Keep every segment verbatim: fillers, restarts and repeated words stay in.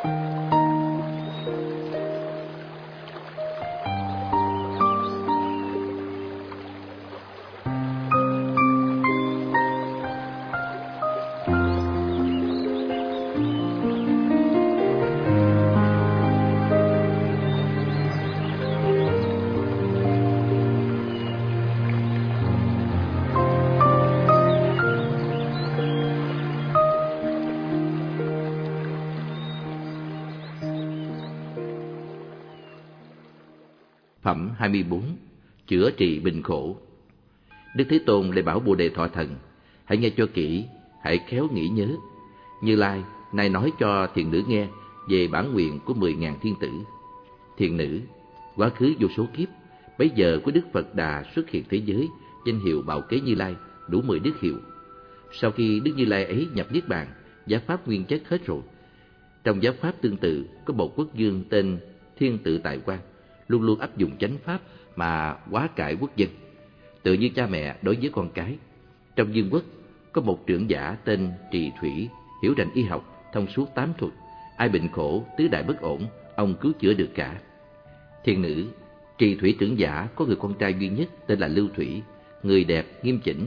Phẩm hai mươi bốn. Chữa trị bệnh khổ. Đức Thế Tôn lại bảo Bồ Đề Thọ Thần: hãy nghe cho kỹ, hãy khéo nghĩ nhớ. Như Lai nay nói cho thiền nữ nghe về bản nguyện của mười ngàn thiên tử. Thiền nữ, quá khứ vô số kiếp, bấy giờ của Đức Phật Đà xuất hiện thế giới, danh hiệu Bạo Kế Như Lai, đủ mười đức hiệu. Sau khi Đức Như Lai ấy nhập Niết Bàn, giáo pháp nguyên chất hết rồi. Trong giáo pháp tương tự, có một quốc vương tên Thiên Tự Tại Quan, luôn luôn áp dụng chánh pháp mà hóa cải quốc dân, tự như cha mẹ đối với con cái. Trong vương quốc có một trưởng giả tên Trì Thủy, hiểu rành y học, thông suốt tám thuật, ai bệnh khổ, tứ đại bất ổn, ông cứu chữa được cả. Thiền nữ, Trì Thủy trưởng giả có người con trai duy nhất tên là Lưu Thủy, người đẹp nghiêm chỉnh,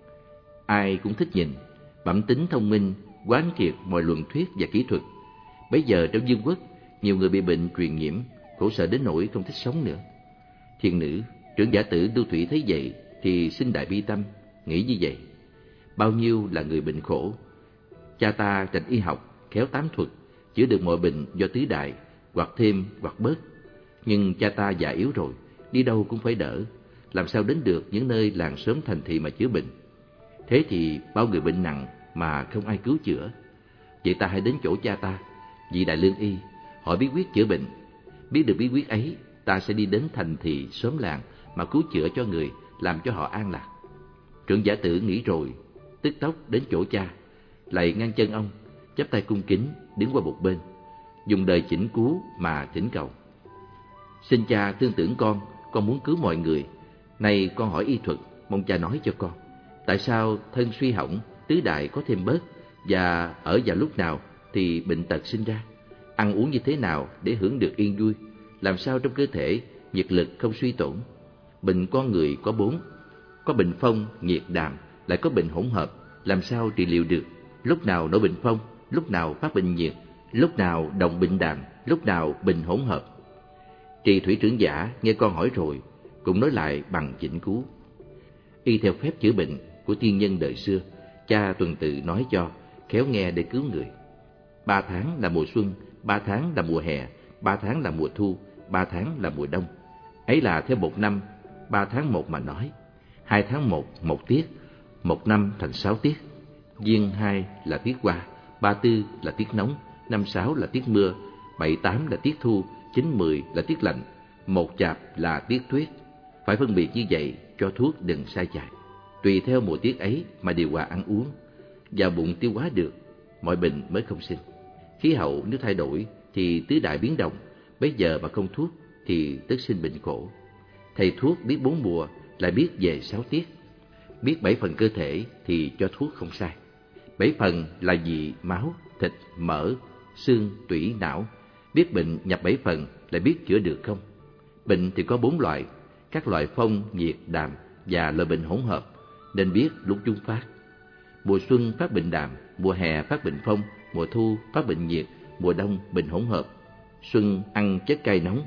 ai cũng thích nhìn, bẩm tính thông minh, quán triệt mọi luận thuyết và kỹ thuật. Bấy giờ trong vương quốc, nhiều người bị bệnh truyền nhiễm, khổ sở đến nỗi không thích sống nữa. Thiền nữ, trưởng giả tử Lưu Thủy thấy vậy thì sinh đại bi tâm, nghĩ như vậy: bao nhiêu là người bệnh khổ, cha ta rành y học, khéo tám thuật, chữa được mọi bệnh do tứ đại, hoặc thêm hoặc bớt. Nhưng cha ta già yếu rồi, đi đâu cũng phải đỡ, làm sao đến được những nơi làng xóm thành thị mà chữa bệnh. Thế thì bao người bệnh nặng mà không ai cứu chữa. Vậy ta hãy đến chỗ cha ta, vị đại lương y, hỏi bí quyết chữa bệnh. Biết được bí quyết ấy, ta sẽ đi đến thành thị xóm làng mà cứu chữa cho người, làm cho họ an lạc. Trưởng giả tử nghĩ rồi, tức tốc đến chỗ cha, lạy ngang chân ông, chắp tay cung kính đứng qua một bên, dùng đời chỉnh cứu mà thỉnh cầu: xin cha thương tưởng con, con muốn cứu mọi người. Nay con hỏi y thuật, mong cha nói cho con, tại sao thân suy hỏng, tứ đại có thêm bớt, và ở vào lúc nào thì bệnh tật sinh ra? Ăn uống như thế nào để hưởng được yên vui? Làm sao trong cơ thể nhiệt lực không suy tổn? Bệnh con người có bốn, có bệnh phong, nhiệt, đàm, lại có bệnh hỗn hợp, làm sao trị liệu được? Lúc nào nổi bệnh phong, lúc nào phát bệnh nhiệt, lúc nào đồng bệnh đàm, lúc nào bệnh hỗn hợp. Trì Thủy trưởng giả nghe con hỏi rồi, cũng nói lại bằng chỉnh cứu. Y theo phép chữa bệnh của tiên nhân đời xưa, cha tuần tự nói cho, khéo nghe để cứu người. Ba tháng là mùa xuân, ba tháng là mùa hè, ba tháng là mùa thu, ba tháng là mùa đông. Ấy là theo một năm, ba tháng một mà nói. Hai tháng một, một tiết, một năm thành sáu tiết. Giêng hai là tiết hoa, ba tư là tiết nóng, năm sáu là tiết mưa, bảy tám là tiết thu, chín mười là tiết lạnh, một chạp là tiết tuyết. Phải phân biệt như vậy cho thuốc đừng sai chạy. Tùy theo mùa tiết ấy mà điều hòa ăn uống, vào bụng tiêu hóa được, mọi bệnh mới không sinh. Khí hậu nếu thay đổi thì tứ đại biến động, bây giờ mà không thuốc thì tức sinh bệnh khổ. Thầy thuốc biết bốn mùa, lại biết về sáu tiết. Biết bảy phần cơ thể thì cho thuốc không sai. Bảy phần là gì? Máu, thịt, mỡ, xương, tủy, não. Biết bệnh nhập bảy phần lại biết chữa được không? Bệnh thì có bốn loại, các loại phong, nhiệt, đàm và loại bệnh hỗn hợp, nên biết lúc chúng phát. Mùa xuân phát bệnh đàm, mùa hè phát bệnh phong, mùa thu phát bệnh nhiệt, mùa đông bệnh hỗn hợp. Xuân ăn chất cay nóng,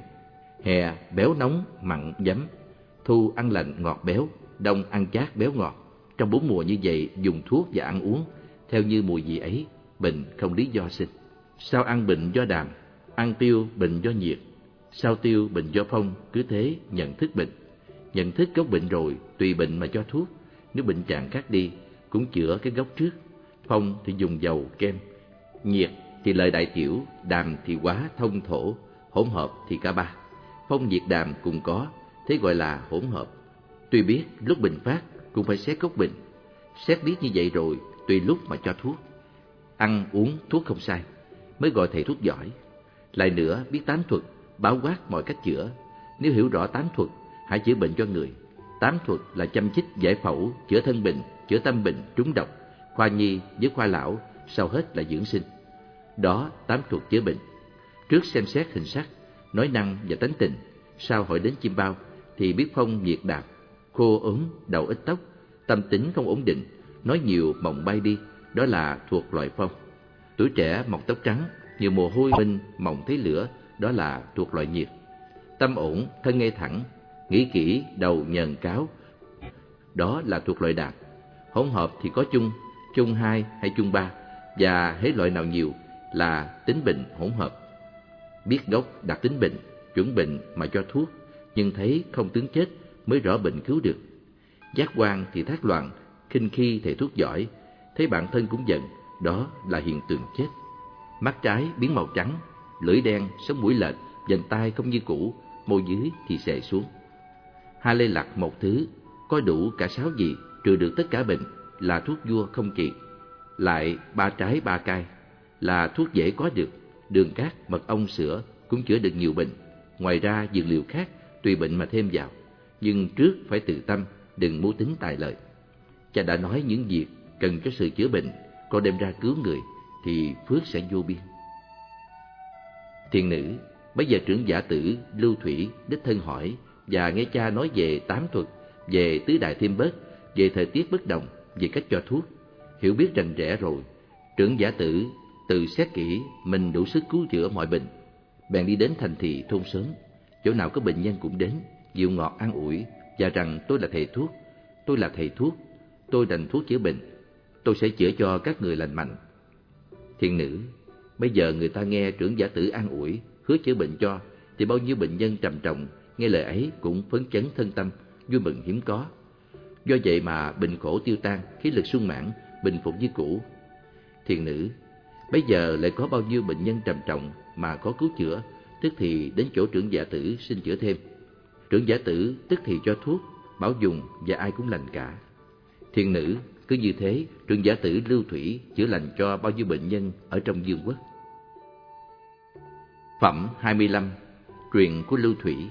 hè béo nóng mặn giấm, thu ăn lạnh ngọt béo, đông ăn chát béo ngọt. Trong bốn mùa như vậy dùng thuốc và ăn uống theo như mùi vị ấy, bệnh không lý do sinh. Sao ăn bệnh do đàm, ăn tiêu bệnh do nhiệt, sao tiêu bệnh do phong, cứ thế nhận thức bệnh. Nhận thức gốc bệnh rồi, tùy bệnh mà cho thuốc. Nếu bệnh trạng khác đi, cũng chữa cái gốc trước. Phong thì dùng dầu kem, nhiệt thì lợi đại tiểu, đàm thì hóa thông thổ, hỗn hợp thì cả ba. Phong nhiệt đàm cùng có, thế gọi là hỗn hợp. Tuy biết lúc bệnh phát cũng phải xét gốc bệnh. Xét biết như vậy rồi, tùy lúc mà cho thuốc. Ăn uống thuốc không sai, mới gọi thầy thuốc giỏi. Lại nữa, biết tám thuật, bao quát mọi cách chữa. Nếu hiểu rõ tám thuật, hãy chữa bệnh cho người. Tám thuật là châm chích, giải phẫu, chữa thân bệnh, chữa tâm bệnh, trúng độc, khoa nhi với khoa lão, sau hết là dưỡng sinh. Đó tám thuật chữa bệnh. Trước xem xét hình sắc, nói năng và tánh tình, sau hỏi đến chim bao thì biết phong nhiệt đạp, khô ốm, đầu ít tóc, tâm tính không ổn định, nói nhiều mộng bay đi, đó là thuộc loại phong. Tuổi trẻ mọc tóc trắng, nhiều mồ hôi minh, mộng thấy lửa, đó là thuộc loại nhiệt. Tâm ổn, thân ngay thẳng, nghĩ kỹ, đầu nhờn cáo, đó là thuộc loại đạt. Hỗn hợp thì có chung, chung hai hay chung ba, và hễ loại nào nhiều là tính bệnh hỗn hợp. Biết gốc đặt tính bệnh, chuẩn bệnh mà cho thuốc, nhưng thấy không tướng chết mới rõ bệnh cứu được. Giác quan thì thác loạn, khinh khi thầy thuốc giỏi, thấy bản thân cũng giận, đó là hiện tượng chết. Mắt trái biến màu trắng, lưỡi đen, sống mũi lệch, vành tai không như cũ, môi dưới thì xệ xuống. Hai lê lặt một thứ, có đủ cả sáu vị, trừ được tất cả bệnh, là thuốc vua không trị. Lại ba trái ba cay, là thuốc dễ có được, đường cát, mật ong, sữa cũng chữa được nhiều bệnh. Ngoài ra dược liệu khác tùy bệnh mà thêm vào, nhưng trước phải tự tâm, đừng mưu tính tài lợi. Cha đã nói những việc cần cho sự chữa bệnh, con đem ra cứu người thì phước sẽ vô biên. Thiền nữ, bây giờ trưởng giả tử Lưu Thủy đích thân hỏi và nghe cha nói về tám thuật, về tứ đại thêm bớt, về thời tiết bất đồng, về cách cho thuốc. Hiểu biết rành rẽ rồi, trưởng giả tử tự xét kỹ mình đủ sức cứu chữa mọi bệnh, bèn đi đến thành thị thôn xóm, chỗ nào có bệnh nhân cũng đến, dịu ngọt an ủi và rằng tôi là thầy thuốc, tôi là thầy thuốc, tôi đành thuốc chữa bệnh, tôi sẽ chữa cho các người lành mạnh. Thiền nữ, bây giờ người ta nghe trưởng giả tử an ủi, hứa chữa bệnh cho, thì bao nhiêu bệnh nhân trầm trọng nghe lời ấy cũng phấn chấn thân tâm, vui mừng hiếm có. Do vậy mà bệnh khổ tiêu tan, khí lực sung mãn, bình phục như cũ. Thiền nữ, bây giờ lại có bao nhiêu bệnh nhân trầm trọng mà có cứu chữa, tức thì đến chỗ trưởng giả tử xin chữa thêm. Trưởng giả tử tức thì cho thuốc, bảo dùng và ai cũng lành cả. Thiền nữ, cứ như thế, trưởng giả tử Lưu Thủy chữa lành cho bao nhiêu bệnh nhân ở trong vương quốc. Phẩm hai mươi lăm. Truyền của Lưu Thủy.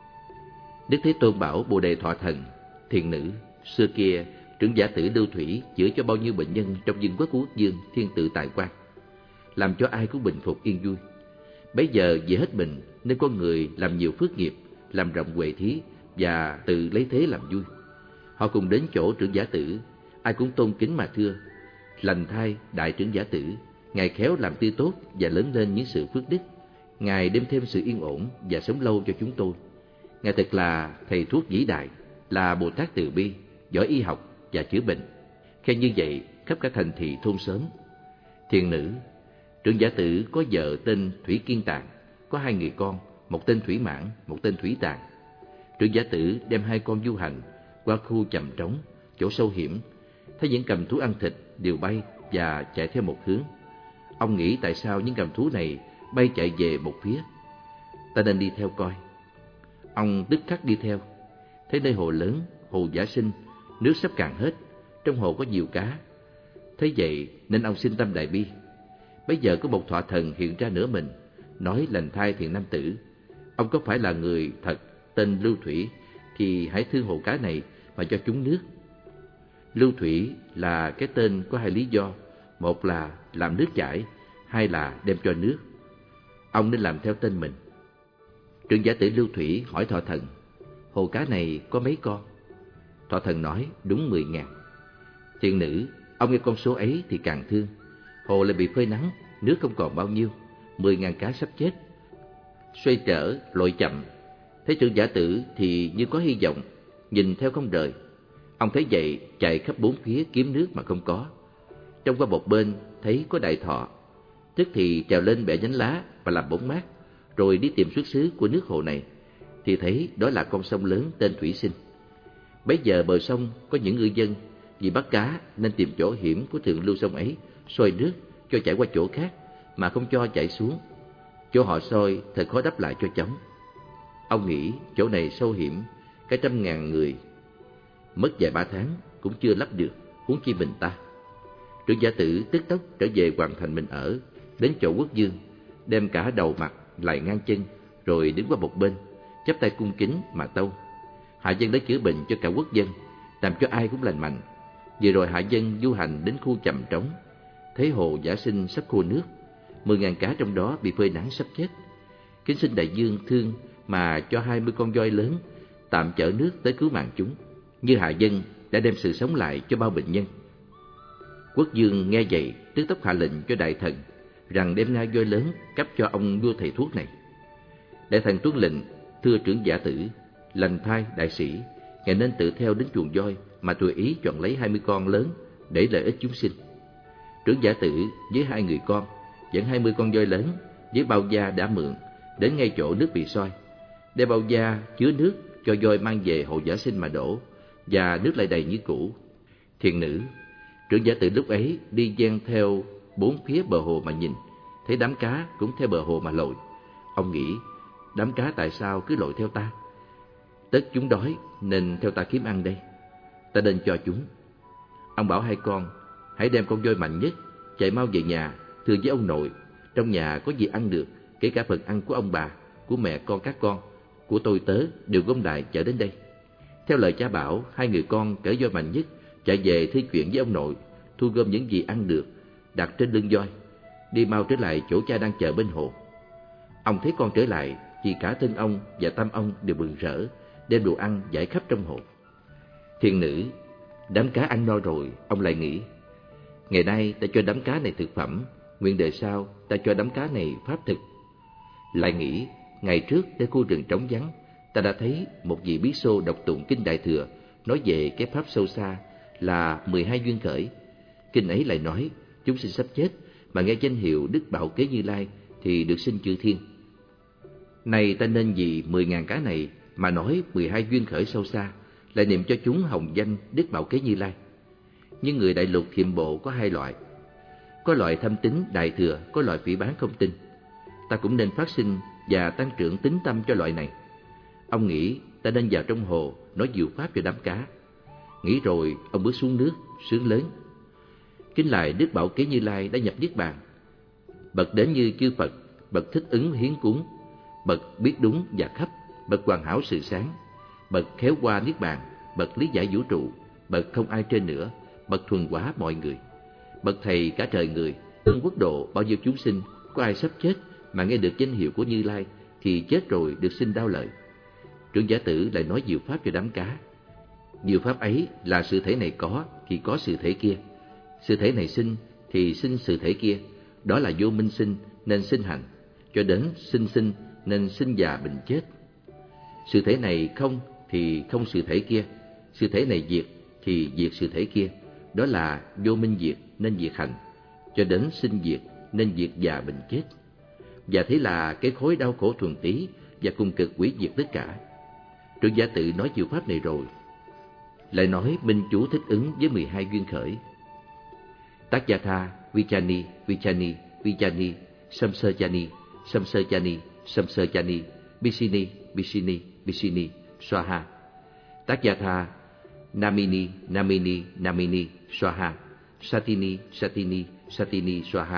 Đức Thế Tôn bảo Bồ Đề Thọ Thần: Thiền nữ, xưa kia trưởng giả tử Lưu Thủy chữa cho bao nhiêu bệnh nhân trong vương quốc của quốc dương thiên tự tại quan, làm cho ai cũng bình phục yên vui. Bấy giờ vì hết bệnh nên con người làm nhiều phước nghiệp, làm rộng huệ thí và tự lấy thế làm vui. Họ cùng đến chỗ trưởng giả tử, ai cũng tôn kính mà thưa: Lành thay đại trưởng giả tử, ngài khéo làm tươi tốt và lớn lên những sự phước đức. Ngài đem thêm sự yên ổn và sống lâu cho chúng tôi. Ngài thật là thầy thuốc vĩ đại, là Bồ Tát từ bi, giỏi y học và chữa bệnh. Khen như vậy khắp cả thành thị thôn xóm. Thiền nữ, trưởng giả tử có vợ tên Thủy Kiên Tạng, có hai người con, một tên Thủy Mãn, một tên Thủy Tạng. Trưởng giả tử đem hai con du hành qua khu chầm trống, chỗ sâu hiểm, thấy những cầm thú ăn thịt đều bay và chạy theo một hướng. Ông nghĩ tại sao những cầm thú này bay chạy về một phía, ta nên đi theo coi. Ông tức khắc đi theo, thấy nơi hồ lớn, hồ Giả Sinh, nước sắp cạn hết, trong hồ có nhiều cá. Thế vậy nên ông sinh tâm đại bi. Bây giờ có một thọ thần hiện ra nửa mình, nói: Lành thay thiện nam tử, ông có phải là người thật tên Lưu Thủy thì hãy thương hồ cá này mà cho chúng nước. Lưu Thủy là cái tên có hai lý do: một là làm nước chảy, hai là đem cho nước. Ông nên làm theo tên mình. Trưởng giả tử Lưu Thủy hỏi thọ thần: Hồ cá này có mấy con? Thọ thần nói: Đúng mười ngàn. Thiện nữ, ông nghe con số ấy thì càng thương. Hồ lại bị phơi nắng, nước không còn bao nhiêu, mười ngàn cá sắp chết. Xoay trở lội chậm, thấy trưởng giả tử thì như có hy vọng, nhìn theo không rời. Ông thấy vậy chạy khắp bốn phía kiếm nước mà không có. Trong qua một bên thấy có đại thọ, tức thì trèo lên bẻ nhánh lá và làm bóng mát, rồi đi tìm xuất xứ của nước hồ này, thì thấy đó là con sông lớn tên Thủy Sinh. Bấy giờ bờ sông có những ngư dân vì bắt cá nên tìm chỗ hiểm của thượng lưu sông ấy, soi nước cho chảy qua chỗ khác mà không cho chảy xuống. Chỗ họ soi thật khó đắp lại cho chóng. Ông nghĩ chỗ này sâu hiểm, cả trăm ngàn người mất vài ba tháng cũng chưa lấp được, huống chi mình ta. Trưởng giả tử tức tốc trở về hoàng thành mình ở, đến chỗ quốc dương, đem cả đầu mặt lại ngang chân, rồi đứng qua một bên, chắp tay cung kính mà tâu: Hạ dân đã chữa bệnh cho cả quốc dân, làm cho ai cũng lành mạnh. Vừa rồi hạ dân du hành đến khu chầm trống, thấy hồ Giả Sinh sắp khô nước, mười ngàn cá trong đó bị phơi nắng sắp chết. Kính xin đại dương thương mà cho hai mươi con voi lớn tạm chở nước tới cứu mạng chúng, như hạ dân đã đem sự sống lại cho bao bệnh nhân. Quốc vương nghe vậy tức tốc hạ lệnh cho đại thần rằng đem nai voi lớn cấp cho ông vua thầy thuốc này. Đại thần tuân lệnh, thưa trưởng giả tử, lành thai đại sĩ, ngài nên tự theo đến chuồng voi mà tùy ý chọn lấy hai mươi con lớn để lợi ích chúng sinh. Trưởng giả tử với hai người con dẫn hai mươi con voi lớn với bao da đã mượn đến ngay chỗ nước bị soi, đem bao da chứa nước cho voi mang về hồ giả sinh mà đổ, và nước lại đầy như cũ. Thiền nữ, trưởng giả tử lúc ấy đi dang theo bốn phía bờ hồ mà nhìn, thấy đám cá cũng theo bờ hồ mà lội. Ông nghĩ, đám cá tại sao cứ lội theo ta? Tất chúng đói nên theo ta kiếm ăn đây, ta nên cho chúng. Ông bảo hai con, hãy đem con voi mạnh nhất chạy mau về nhà, thưa với ông nội, trong nhà có gì ăn được, kể cả phần ăn của ông bà, của mẹ con các con, của tôi tớ đều gom lại chở đến đây. Theo lời cha bảo, hai người con cởi voi mạnh nhất chạy về thi chuyện với ông nội, thu gom những gì ăn được đặt trên lưng voi, đi mau trở lại chỗ cha đang chờ bên hồ. Ông thấy con trở lại thì cả thân ông và tâm ông đều mừng rỡ, đem đồ ăn giải khắp trong hồ. Thiền nữ, đám cá ăn no rồi, ông lại nghĩ, ngày nay ta cho đám cá này thực phẩm, nguyện đời sau ta cho đám cá này pháp thực. Lại nghĩ, ngày trước tại khu rừng trống vắng, ta đã thấy một vị bí xô đọc tụng kinh Đại Thừa, nói về cái pháp sâu xa là mười hai duyên khởi. Kinh ấy lại nói, chúng sinh sắp chết mà nghe danh hiệu Đức Bảo Kế Như Lai thì được sinh chư thiên. Này ta nên vì mười ngàn cá này mà nói mười hai duyên khởi sâu xa, lại niệm cho chúng hồng danh Đức Bảo Kế Như Lai. Nhưng người đại lục thiệm bộ có hai loại, có loại thâm tín đại thừa, có loại phỉ báng không tin. Ta cũng nên phát sinh và tăng trưởng tín tâm cho loại này. Ông nghĩ ta nên vào trong hồ nói diệu pháp cho đám cá. Nghĩ rồi ông bước xuống nước sướng lớn, kính lại Đức Bảo Kế Như Lai đã nhập niết bàn. Bậc đến như chư Phật, bậc thích ứng hiến cúng, bậc biết đúng và khắp, bậc hoàn hảo sự sáng, bậc khéo qua niết bàn, bậc lý giải vũ trụ, bậc không ai trên nữa, bậc thuần hóa mọi người, bậc thầy cả trời người, tương quốc độ bao nhiêu chúng sinh, có ai sắp chết mà nghe được danh hiệu của Như Lai thì chết rồi được sinh đau lợi. Trưởng giả tử lại nói diệu pháp cho đám cá. Diệu pháp ấy là sự thể này có thì có sự thể kia, sự thể này sinh thì sinh sự thể kia, đó là vô minh sinh nên sinh hành, cho đến sinh sinh nên sinh già bệnh chết. Sự thể này không thì không sự thể kia, sự thể này diệt thì diệt sự thể kia, đó là vô minh diệt nên diệt hành, cho đến sinh diệt nên diệt già bệnh chết. Và thế là cái khối đau khổ thuần tí và cùng cực hủy diệt tất cả. Trưởng giả tự nói diệu pháp này rồi, lại nói minh chú thích ứng với mười hai duyên khởi. Tác gia tha, Vichani, Vichani, Vichani, Samsajani, Samsajani, Samsajani, Bisini, Bisini, Bisini, Swaha. Tác gia tha, Namini, Namini, Namini, Swaha. Satini, Satini, Satini, Swaha.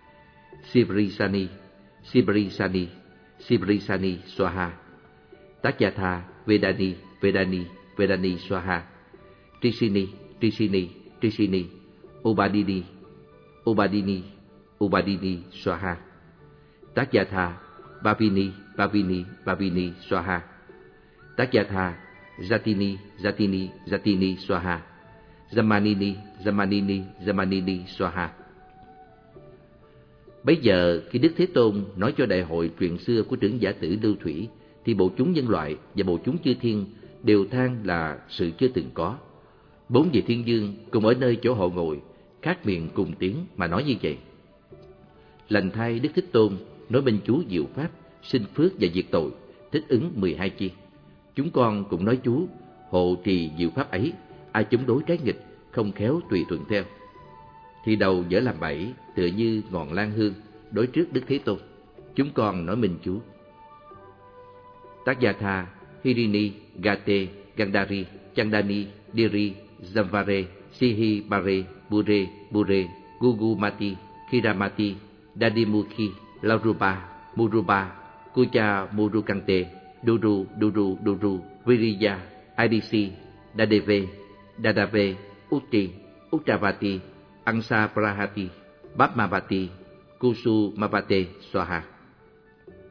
Sibrisani, Sibrisani, Sibrisani, Swaha. Tác gia tha, Vedani, Vedani, Vedani, Swaha. Trisini, Trisini, Trisini, Ubadini, Ubadini, Ubadini, Swaha. Tác gia tha, Bhavini, Bhavini, Bhavini, Swaha. Tác gia tha, Jatini, Jatini, Jatini, Swaha. Zamanini, Zamanini, Zamanini, Swaha. Bấy giờ khi Đức Thế Tôn nói cho đại hội chuyện xưa của trưởng giả tử Lưu Thủy, thì bộ chúng nhân loại và bộ chúng chư thiên đều than là sự chưa từng có. Bốn vị thiên dương cùng ở nơi chỗ họ ngồi, khác miệng cùng tiếng mà nói như vậy: lành thay Đức Thích Tôn nói minh chú diệu pháp, sinh phước và diệt tội, thích ứng mười hai chi. Chúng con cũng nói chú hộ trì diệu pháp ấy, ai chống đối trái nghịch, không khéo tùy thuận theo, thì đầu dở làm bẫy, tựa như ngọn lan hương đối trước Đức Thế Tôn. Chúng con nói minh chú. Tác gia tha, Hirini, Gate, Gandhari, Chandani, Diri, Zamvare, Sihi, Bare, Bure, Bure, Gugumati, Kiramati, Dadimukhi, Lauruba, Muruba, Kucha Murukante, Duru, Duru, Duru, Viriya, Adisi, Dadeve, Dadave, Utti, Uttavati, Ansa Prahati, Bapmavati, Kusu Mavate, Swaha.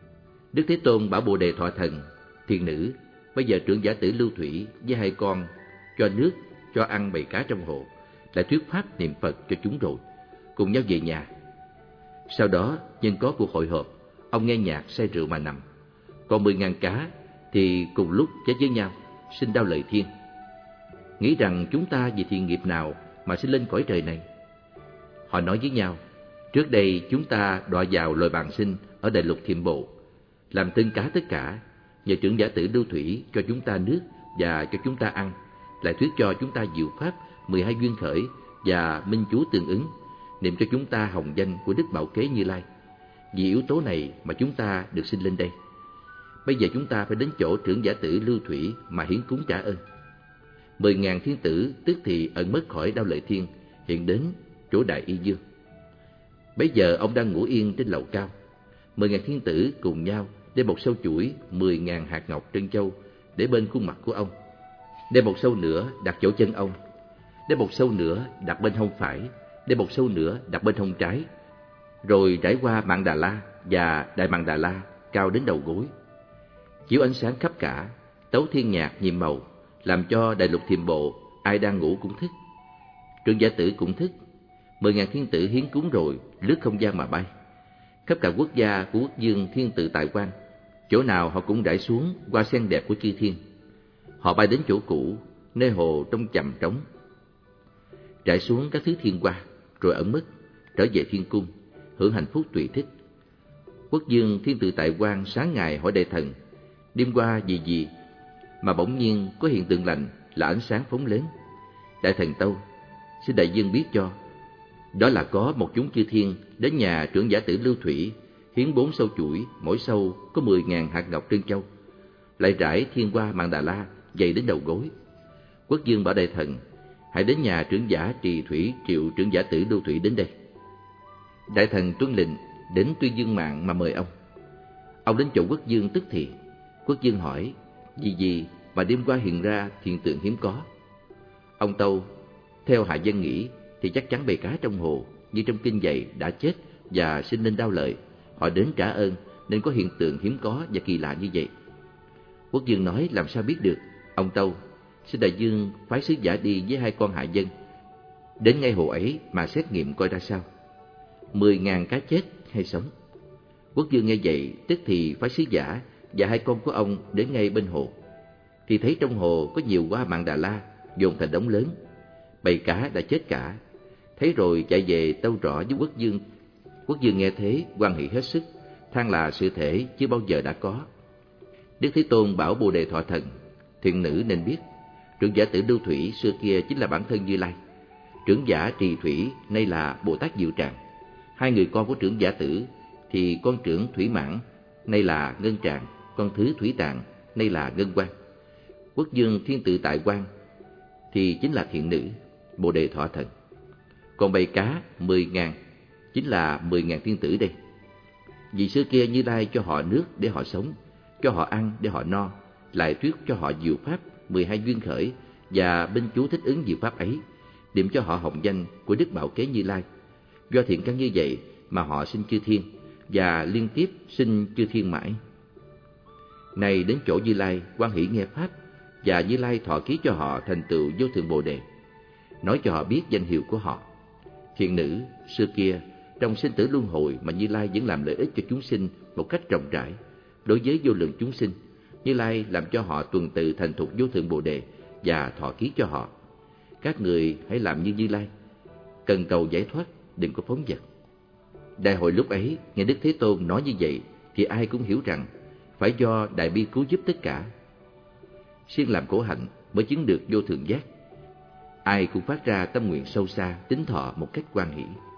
Đức Thế Tôn bảo Bồ Đề Thọ Thần: Thiện nữ, bây giờ trưởng giả tử Lưu Thủy với hai con cho nước, cho ăn bầy cá trong hồ, lại thuyết pháp niệm Phật cho chúng rồi, cùng nhau về nhà. Sau đó nhân có cuộc hội họp, ông nghe nhạc say rượu mà nằm. Còn mười ngàn cá thì cùng lúc chết với nhau, sinh đau lợi thiên. Nghĩ rằng chúng ta vì thiện nghiệp nào mà sinh lên cõi trời này? Họ nói với nhau: trước đây chúng ta đọa vào loài bàng sinh ở đại lục Thiểm Bộ, làm tên cá tất cả. Nhờ trưởng giả tử Lưu Thủy cho chúng ta nước và cho chúng ta ăn, lại thuyết cho chúng ta diệu pháp mười hai duyên khởi và minh chú tương ứng, niệm cho chúng ta hồng danh của Đức Bảo Kế Như Lai. Vì yếu tố này mà chúng ta được sinh lên đây. Bây giờ chúng ta phải đến chỗ trưởng giả tử Lưu Thủy mà hiến cúng trả ơn. Mười ngàn thiên tử tức thì ẩn mất khỏi đau lợi thiên, hiện đến chỗ Đại Y Dương. Bây giờ ông đang ngủ yên trên lầu cao. Mười ngàn thiên tử cùng nhau đem một sâu chuỗi mười ngàn hạt ngọc trân châu để bên khuôn mặt của ông, đem một sâu nữa đặt chỗ chân ông, đem một sâu nữa đặt bên hông phải, đem một sâu nữa đặt bên hông trái, rồi trải qua Mạn Đà La và Đại Mạn Đà La cao đến đầu gối, chiếu ánh sáng khắp cả, tấu thiên nhạc nhiệm màu, làm cho đại lục Thiểm Bộ ai đang ngủ cũng thức. Trưởng giả tử cũng thức. Mười ngàn thiên tử hiến cúng rồi lướt không gian mà bay khắp cả quốc gia của quốc dương Thiên Tự Tại Quan. Chỗ nào họ cũng rải xuống hoa sen đẹp của chư thiên. Họ bay đến chỗ cũ, nơi hồ trong chầm trống, rải xuống các thứ thiên hoa, rồi ẩn mất, trở về thiên cung, hưởng hạnh phúc tùy thích. Quốc dương Thiên Tự Tại Quan sáng ngày hỏi đại thần: đêm qua vì gì mà bỗng nhiên có hiện tượng lành là ánh sáng phóng lớn? Đại thần tâu: xin đại dương biết cho. Đó là có một chúng chư thiên đến nhà trưởng giả tử Lưu Thủy, hiến bốn sâu chuỗi, mỗi sâu có mười ngàn hạt ngọc trân châu, lại rải thiên hoa Mạn Đà La dày đến đầu gối. Quốc dương bảo đại thần: hãy đến nhà trưởng giả Trì Thủy triệu trưởng giả tử Lưu Thủy đến đây. Đại thần tuân lệnh, đến Tuyên Dương Mạng mà mời ông. Ông đến chỗ quốc dương tức thì. Quốc dương hỏi: vì gì mà đêm qua hiện ra hiện tượng hiếm có? Ông tâu: theo hạ dân nghĩ thì chắc chắn bầy cá trong hồ như trong kinh dạy đã chết và sinh lên đau lợi. Họ đến trả ơn nên có hiện tượng hiếm có và kỳ lạ như vậy. Quốc dương nói: làm sao biết được? Ông tâu: xin đại dương phái sứ giả đi với hai con hạ dân đến ngay hồ ấy mà xét nghiệm coi ra sao, mười ngàn cá chết hay sống. Quốc dương nghe vậy tức thì phái sứ giả và hai con của ông đến ngay bên hồ, thì thấy trong hồ có nhiều hoa Mạn Đà La dồn thành đống lớn, bầy cá đã chết cả. Thấy rồi chạy về tâu rõ với quốc dương. Quốc dương nghe thế hoan hỷ hết sức, than là sự thể chưa bao giờ đã có. Đức Thế Tôn bảo Bồ Đề Thọ Thần: thiện nữ nên biết, trưởng giả tử Lưu Thủy xưa kia chính là bản thân Như Lai. Trưởng giả Trì Thủy nay là Bồ Tát Diệu Tràng. Hai người con của trưởng giả tử thì con trưởng Thủy Mãn nay là Ngân Tràng, con thứ Thủy Tạng nay là Ngân Quang. Quốc dương Thiên Tự Tại Quan thì chính là thiện nữ Bồ Đề Thọ Thần. Còn bầy cá mười ngàn chính là mười ngàn thiên tử đây. Vì xưa kia Như Lai cho họ nước để họ sống, cho họ ăn để họ no, lại thuyết cho họ diệu pháp mười hai duyên khởi và binh chú thích ứng diệu pháp ấy, điểm cho họ hồng danh của Đức Bảo Kế Như Lai. Do thiện căn như vậy mà họ sinh chư thiên và liên tiếp sinh chư thiên mãi. Này đến chỗ Như Lai hoan hỷ nghe pháp, và Như Lai thọ ký cho họ thành tựu vô thượng Bồ Đề, nói cho họ biết danh hiệu của họ. Thiện nữ, xưa kia trong sinh tử luân hồi mà Như Lai vẫn làm lợi ích cho chúng sinh một cách rộng rãi. Đối với vô lượng chúng sinh, Như Lai làm cho họ tuần tự thành thục vô thượng Bồ Đề và thọ ký cho họ: các người hãy làm như Như Lai, cần cầu giải thoát, đừng có phóng dật. Đại hội lúc ấy nghe Đức Thế Tôn nói như vậy thì ai cũng hiểu rằng phải do đại bi cứu giúp tất cả. Siêng làm khổ hạnh mới chứng được vô thượng giác. Ai cũng phát ra tâm nguyện sâu xa, tín thọ một cách hoan hỷ.